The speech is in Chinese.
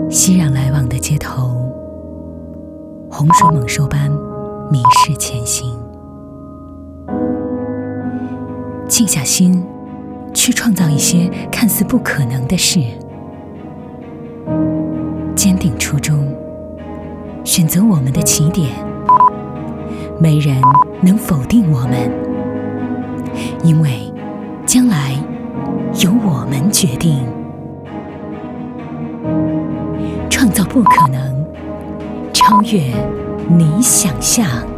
熙攘来往的街头，洪水猛兽般迷失前行。静下心，去创造一些看似不可能的事。坚定初衷，选择我们的起点。没人能否定我们，因为将来由我们决定。创造不可能，超越你想象。